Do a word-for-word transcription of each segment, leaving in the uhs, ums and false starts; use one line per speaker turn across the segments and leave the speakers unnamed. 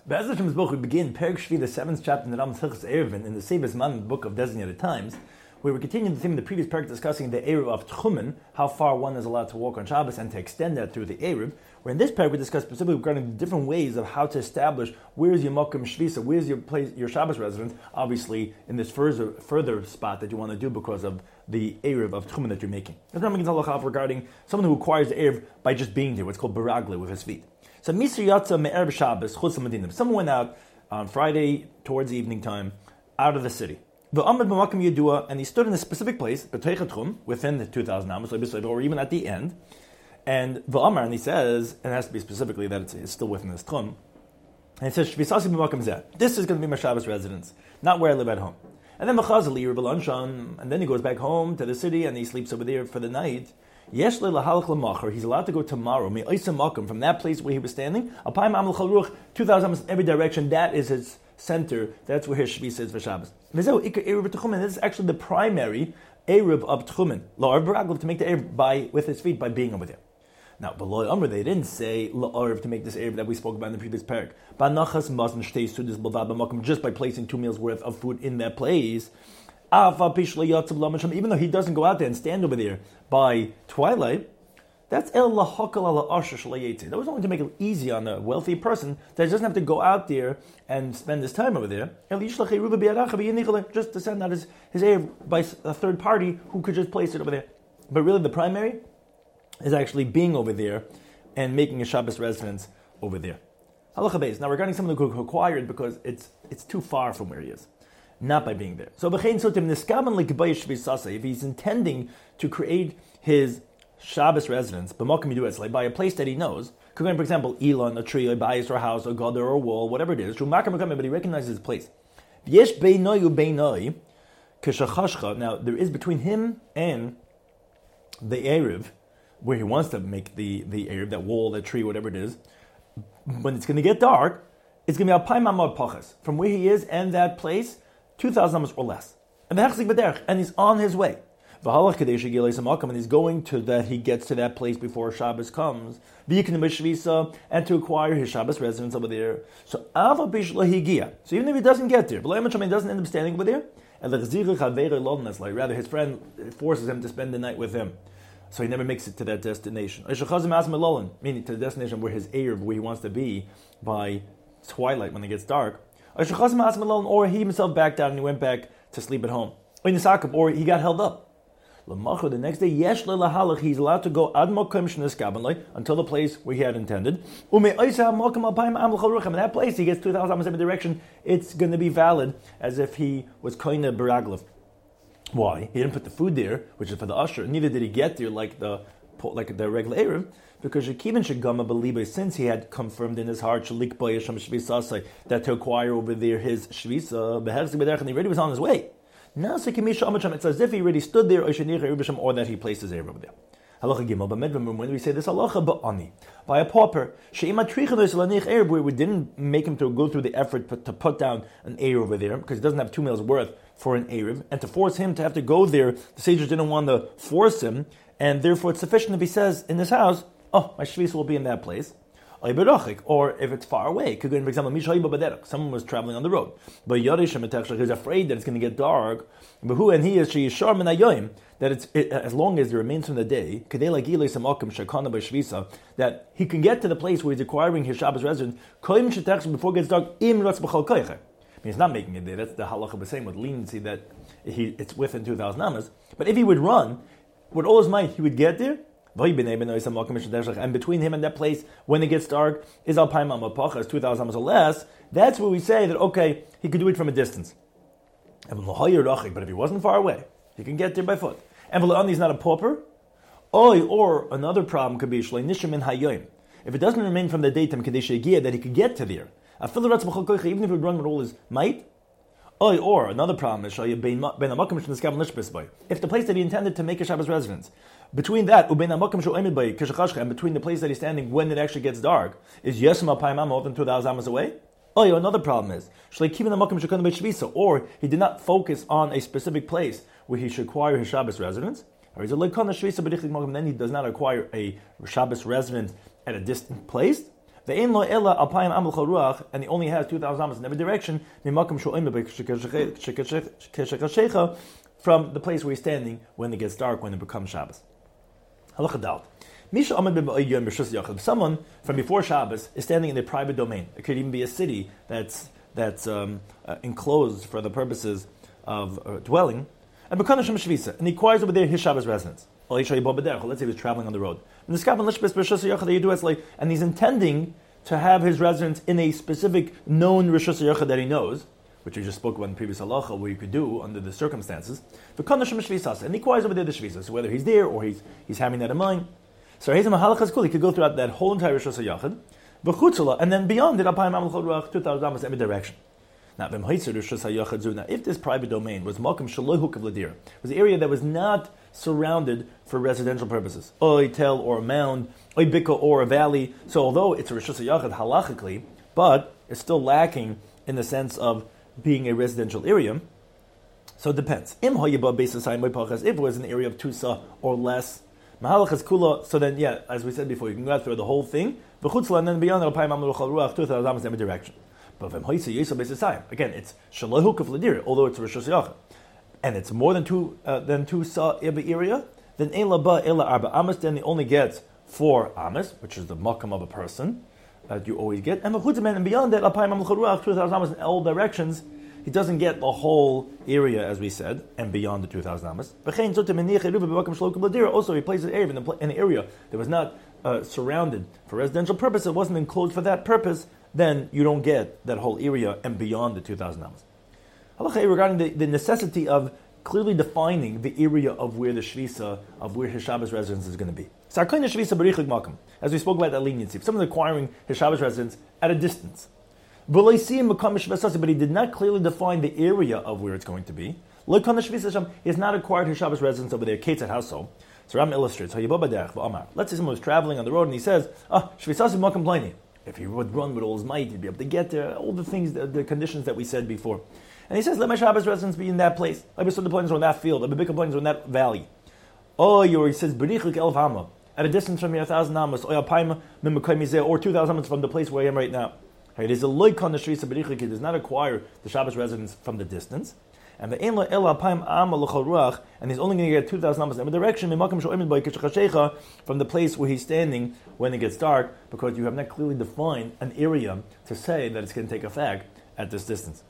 Be'ez Hashem's book, we begin Perek Shvi, the seventh chapter in the Ram Hilchos Eruvin, in the Sevis Man book of Designated Times, where we continue the theme of the previous Perek discussing the Eruv of Tchumen, how far one is allowed to walk on Shabbos, and to extend that through the Eruv. Where in this Perek we discuss specifically regarding the different ways of how to establish where is your Mokum Shvisa, where is your place, your Shabbos residence, obviously in this further further spot that you want to do because of the Eruv of Tchumen that you're making. There's Rambam begins halacha regarding someone who acquires the Eruv by just being there, what's called Baragli, with his feet. So Misri Yatza Me'erev Shabbos Chutz L'Medinim. Someone went out on Friday towards evening time out of the city. The Amad B'Makom Yedua, and he stood in a specific place, B'Teich Tchum, within the two thousand amos, or even at the end. And the Amar, and he says, and it has to be specifically that it's, it's still within this Tchum. And he says, Shvisasi B'Makom Zeh. This is going to be my Shabbos residence, not where I live at home. And then Machazali Rebbe, and then he goes back home to the city and he sleeps over there for the night. Yesh le lahalach lemachar. He's allowed to go tomorrow. Me oisem makom, from that place where he was standing. Alpayim amel chaluch, two thousand amos in every direction. That is his center. That's where his shvisa is for Shabbos. V'zeu ikar eruv b'tchumen. This is actually the primary eruv of tchumen. La'arv b'raglav, to make the eruv by with his feet by being over there. Now, below Amr, they didn't say la'arv to make this eruv that we spoke about in the previous parak. Ba'nachas mazn shtei sudas b'vad b'makom, just by placing two meals worth of food in that place. Even though he doesn't go out there and stand over there by twilight, that's el lahakal ala asher shlayete. That was only to make it easy on a wealthy person that doesn't have to go out there and spend his time over there. Just to send out his, his air by a third party who could just place it over there. But really the primary is actually being over there and making a Shabbos residence over there. Halacha beis. Now regarding someone who acquired because it's it's too far from where he is. Not by being there. So, if he's intending to create his Shabbos residence, like by a place that he knows, could be, for example, Elon, a tree, a bias, or a house, or gadar, or a wall, whatever it is, but he recognizes his place. Now, there is between him and the Eruv, where he wants to make the, the Eruv, that wall, that tree, whatever it is, when it's going to get dark, it's going to be Alpayim Amad Pachas, from where he is and that place, two thousand amos or less. And and he's on his way. And he's going to that, he gets to that place before Shabbos comes. And to acquire his Shabbos residence over there. So so even if he doesn't get there, he doesn't end up standing over there, rather his friend forces him to spend the night with him. So he never makes it to that destination. Meaning to the destination where his Eruv, where he wants to be by twilight when it gets dark. Or he himself backed out and he went back to sleep at home. Or he got held up. The next day, he's allowed to go until the place where he had intended. In that place, he gets two thousand amos every direction. It's going to be valid as if he was koine baraglav. Why? He didn't put the food there, which is for the usher. Neither did he get there like the like the regular Eruv. Because since he had confirmed in his heart that to acquire over there his shvisa, and he already was on his way. Now it's as if he already stood there, or that he placed his Eruv over there. Halacha Gimel, but when we say this halacha ba'ani, by a pauper, where we didn't make him to go through the effort to put down an Eruv over there, because he doesn't have two meals worth for an Eruv, and to force him to have to go there, the sages didn't want to force him, and therefore it's sufficient if he says in his house, oh, my shvisa will be in that place. Or if it's far away, could go, for example, someone was traveling on the road, but he's afraid that it's going to get dark. But who and he is that it's it, as long as it remains from the day, that he can get to the place where he's acquiring his Shabbos residence before it gets dark. I mean, he's not making it there. That's the halacha the same with leniency that he it's within two thousand amos. But if he would run with all his might, he would get there. And between him and that place, when it gets dark, is alpayim amapachas, two thousand amos or less. That's where we say that, okay, he could do it from a distance. But if he wasn't far away, he can get there by foot. And he's not a pauper. Or another problem could be, if it doesn't remain from the daytime, that he could get to there, even if he would run with all his might. Or another problem is, if the place that he intended to make a Shabbos residence, between that, and between the place that he's standing when it actually gets dark, is more than two thousand amos away? Oh, another problem is, or he did not focus on a specific place where he should acquire his Shabbos residence, or he's a then he does not acquire a Shabbos residence at a distant place. Ve'en lo ela alpayim am l'chol ruach, and he only has two thousand amos in every direction. From the place where he's standing when it gets dark, when it becomes Shabbos. Halacha Dal. If someone from before Shabbos is standing in a private domain, it could even be a city that's that's um, uh, enclosed for the purposes of uh, dwelling, and and he acquires over there his Shabbos residence. Let's say he was traveling on the road, and he's intending to have his residence in a specific known Rishus HaYachad that he knows, which we just spoke about in the previous halacha, what you could do under the circumstances. And he acquires over there the shvisa, so whether he's there or he's he's having that in mind. So he could go throughout that whole entire Rishus HaYachad, and then beyond it, two thousand amos every direction. Now, if this private domain was Malkum Shalohu Kavladir, was the area that was not surrounded for residential purposes, oy tel or a mound, oy bika or a valley. So although it's a Rishus HaYachad halachically, but it's still lacking in the sense of being a residential area. So it depends. If it was an area of two sa or less, so then, yeah, as we said before, you can go through the whole thing, and then beyond two thousand amos in every direction. But again, it's Shalohu Kavladir, although it's Rishus HaYachad, and it's more than two uh, than two sa area, then Ela Ba Ela Arba Amos, then he only gets four Amos, which is the makam of a person that you always get, and and beyond that, two thousand Amos in all directions, he doesn't get the whole area, as we said, and beyond the two thousand Amos. Also, he places Erev in an area that was not uh, surrounded for residential purpose, it wasn't enclosed for that purpose, then you don't get that whole area and beyond the two thousand Amos. Halacha regarding the, the necessity of clearly defining the area of where the shvisa, of where his Shabbos residence is going to be. Sarkaina shvisa b'richlik makam, as we spoke about that leniency. If someone's acquiring his Shabbos residence at a distance, but he did not clearly define the area of where it's going to be, he has not acquired his Shabbos residence over there. Kates at house so. So Ram illustrates. Let's say someone was traveling on the road and he says, "Ah, shvisasi makam plani." If he would run with all his might, he'd be able to get there. All the things, the, the conditions that we said before. And he says, "Let my Shabbos residence be in that place. Let me the plains on that field. Let me big plains on that valley." Oh, or he says, "Berichlik elf hama," at a distance from here, a thousand amos, or two thousand amos from the place where I am right now. It is a loikon the shvisa berichlik. He does not acquire the Shabbos residence from the distance. And the Einla Ela Paim Am L'Chol Ruach, and he's only going to get two thousand amos in every direction from the place where he's standing when it gets dark, because you have not clearly defined an area to say that it's going to take effect at this distance.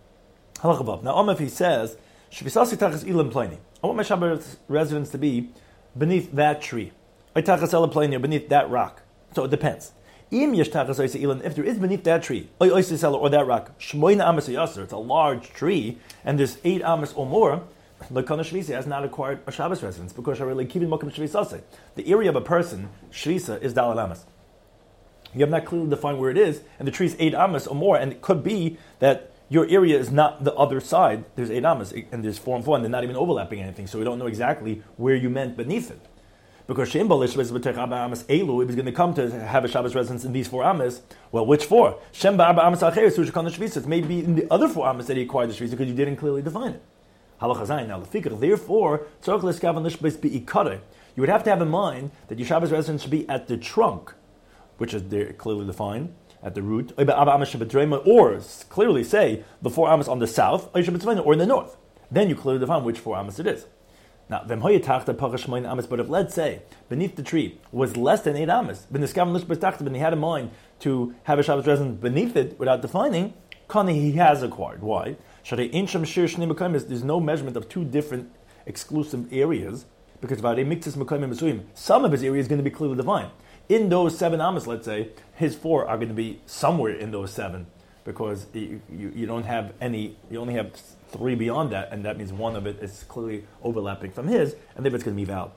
Now, if he says, I want my Shabbos residence to be beneath that tree, beneath that rock. So it depends. If there is beneath that tree, or that rock, it's a large tree, and there's eight amos or more, the has not acquired a Shabbos residence, because the area of a person, shvisa, is dalal amos. You have not clearly defined where it is, and the tree is eight amos or more, and it could be that your area is not the other side. There's eight amos, and there's four and four, and they're not even overlapping anything, so we don't know exactly where you meant beneath it. Because Shem Balish was Elu, he was going to come to have a Shabbos residence in these four amas. Well, which four? Shem Ba'arba Amas Acheres, Sushakon the Shvisa. It may be in the other four amas that he acquired the Shvisa because you didn't clearly define it. Halachazayin. Now, Lefikach, therefore, Tzorach Leskavan Lishbis Bi'ikare. You would have to have in mind that your Shabbos residence should be at the trunk, which is there clearly defined, at the root, or clearly say the four amas on the south, or in the north. Then you clearly define which four amas it is. Now, but if let's say beneath the tree was less than eight amas, but he had in mind to have a Shabbos residence beneath it without defining, he has acquired. Why? There's no measurement of two different exclusive areas, because some of his area is going to be clearly defined. In those seven amas, let's say, his four are going to be somewhere in those seven, because you, you, you don't have any, you only have three beyond that, and that means one of it is clearly overlapping from his, and therefore it's going to be valid.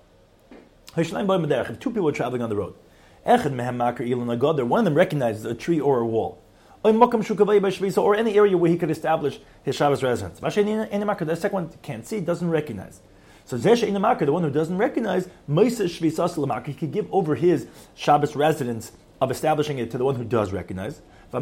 If two people are traveling on the road, one of them recognizes a tree or a wall, or any area where he could establish his Shabbos residence. The second one can't see, doesn't recognize. So the one who doesn't recognize, he could give over his Shabbos residence of establishing it to the one who does recognize. And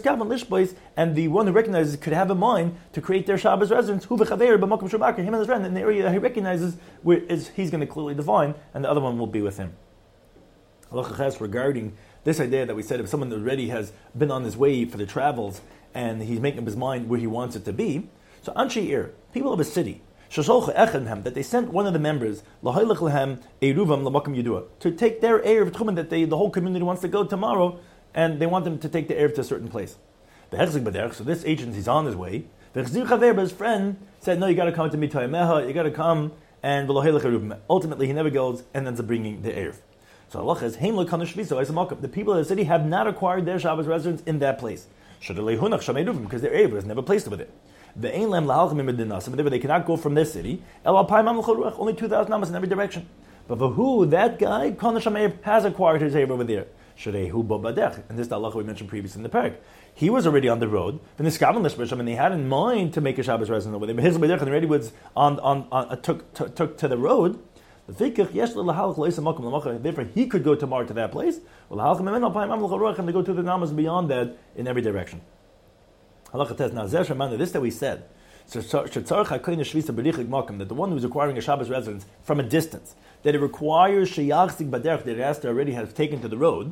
the one who recognizes could have in mind to create their Shabbos residence, him and his friend, in the area that he recognizes where is he's going to clearly define, and the other one will be with him. Regarding this idea that we said if someone already has been on his way for the travels and he's making up his mind where he wants it to be, so Anshe Ir, people of a city, that they sent one of the members to take their Erev Tchumen that they, the whole community wants to go tomorrow, and they want them to take the Erev to a certain place. So this agent, he's on his way. His friend said, no, you got to come to me, you got to come, and ultimately he never goes and ends up bringing the Erev. So Allah is, the people of the city have not acquired their Shabbos residence in that place, because their Erev was never placed with it. They cannot go from this city, only two thousand amas in every direction. But for who, that guy, has acquired his Erev over there. And this is the Allah we mentioned previously in the parak. He was already on the road, and they had in mind to make a Shabbos residence over there. But his and already was on, on, on uh, took, took took to the road. Therefore, he could go tomorrow to that place. And they go to the namas beyond that in every direction. This that we said, that the one who's acquiring a Shabbos residence from a distance, that it requires that it has to already have taken to the road.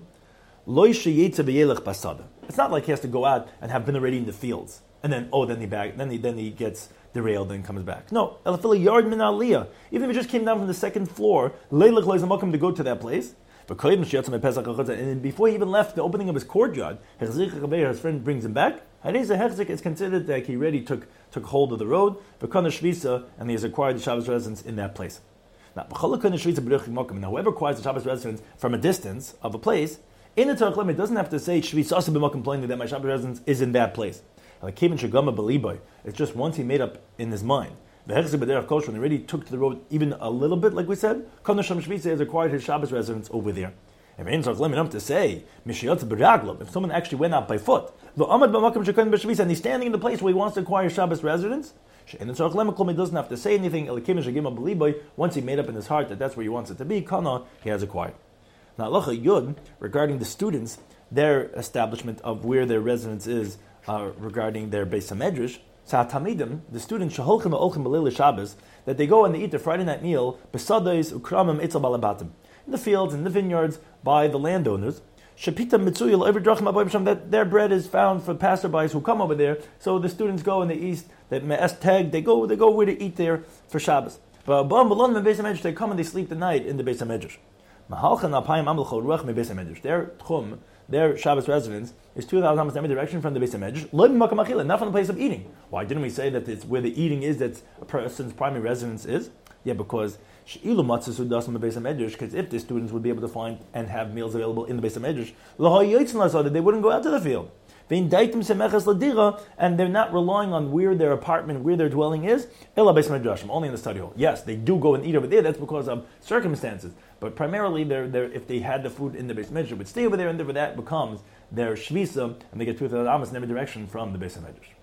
It's not like he has to go out and have been already in the fields, and then oh, then he back, then he then he gets derailed and comes back. No, even if he just came down from the second floor, to go to that place. And before he even left the opening of his courtyard, his friend brings him back. It's considered that he already took took hold of the road, and he has acquired the Shabbos residence in that place. Now, whoever acquires the Shabbos residence from a distance of a place, in the Torah it doesn't have to say Shvisa b'makom plainly that my Shabbos residence is in that place. It's just once he made up in his mind. When he already took to the road even a little bit, like we said, has acquired his Shabbos residence over there. Enough to say, if someone actually went out by foot, and he's standing in the place where he wants to acquire Shabbos residence, he doesn't have to say anything. Once he made up in his heart that that's where he wants it to be, he has acquired. Now, Halacha Yud, regarding the students, their establishment of where their residence is uh, regarding their Beis HaMedrash, Sa'atamidim, the students, Shaholchim Ha'olchim B'Leil Shabbos, that they go and they eat their Friday night meal, Besadais Ukramim Itzel Balabatim, in the fields, in the vineyards, by the landowners, Shapita Mitzuyel every drachma b'Yisham, that their bread is found for passerbys who come over there. So the students go in the east, that Me'es Teg, they go, they go where to eat there for Shabbos. But they come and they sleep the night in the Beis HaMedrash. Their tchum, their Shabbos residence, is two thousand amos in every direction from the Beis HaMedrash, not from the place of eating. Why didn't we say that it's where the eating is, that a person's primary residence is? Yeah, because because if the students would be able to find and have meals available in the Beis HaMedrash, they wouldn't go out to the field. And they're not relying on where their apartment, where their dwelling is, only in the study hall. Yes, they do go and eat over there, that's because of circumstances. But primarily, they're, they're, if they had the food in the Beis HaMedrash, would stay over there, and therefore that becomes their shvisa, and they get two thousand amos in every direction from the Beis HaMedrash.